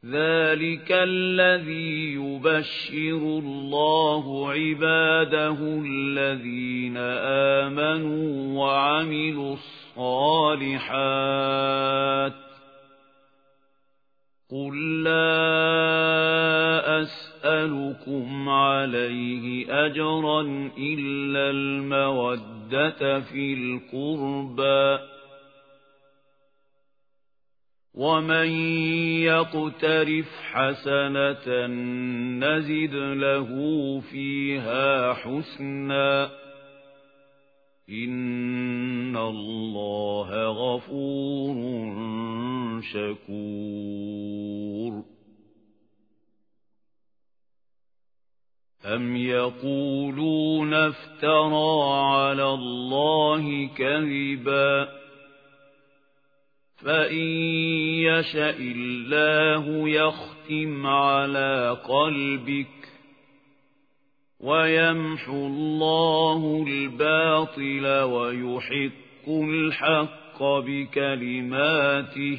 ذلك الذي يبشر الله عباده الذين آمنوا وعملوا الصالحات قل لا أسألكم عليه أجرا إلا المودة في القربى ومن يقترف حسنة نزد له فيها حسنا إن الله غفور شكور أم يقولون افترى على الله كذبا فإن يشأ الله يختم على قلبك ويمحو الله الباطل ويحق الحق بكلماته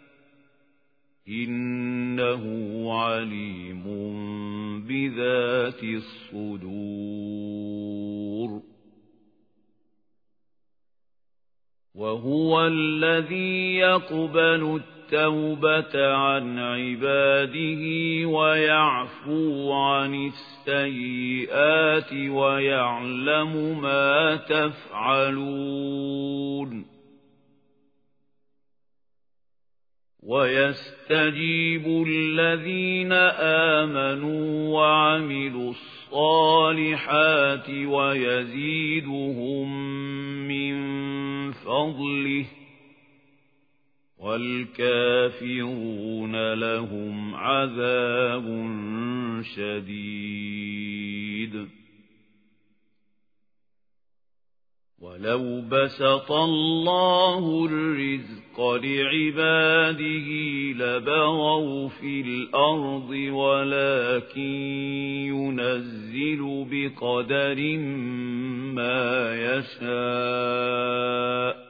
إنه عليم بذات الصدور وهو الذي يقبل التوبة عن عباده ويعفو عن السيئات ويعلم ما تفعلون ويستجيب الذين آمنوا وعملوا الصالحات ويزيدهم من فضله والكافرون لهم عذاب شديد ولو بسط الله الرزق لعباده لبغوا في الأرض ولكن ينزل بقدر ما يشاء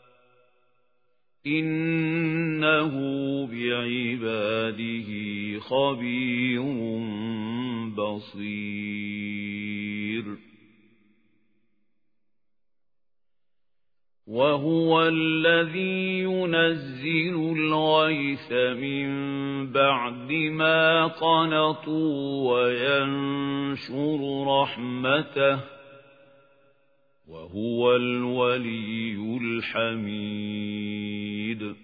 إنه بعباده خبير بصير وهو الذي ينزل الغيث من بعد ما قنطوا وينشر رحمته وهو الولي الحميد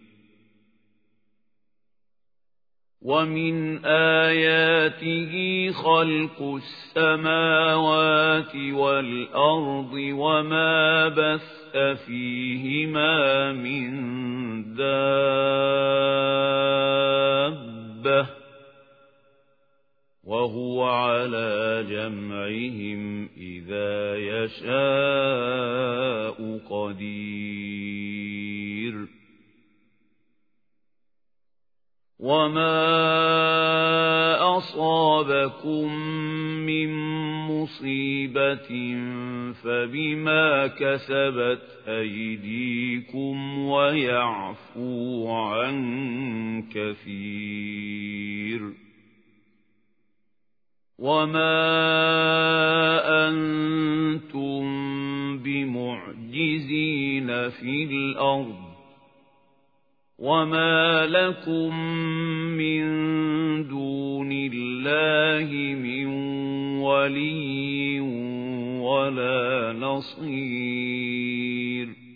ومن آياته خلق السماوات والأرض وما بث فيهما من دابة وهو على جمعهم إذا يشاء قدير وما أصابكم من مصيبة فبما كسبت أيديكم ويعفو عن كثير وما أنتم بمعجزين في الأرض وما لكم من دون الله من ولي ولا نصير